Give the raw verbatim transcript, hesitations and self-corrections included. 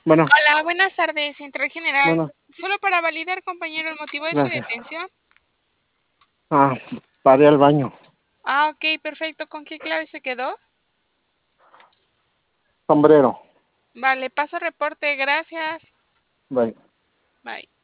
Bueno, Hola, buenas tardes, Central General. bueno, Solo para validar, compañero, el motivo de su gracias. detención. Ah, paré al baño. Ah, ok, perfecto. ¿Con qué clave se quedó? Sombrero. Vale, paso reporte. Gracias. Bye. Bye.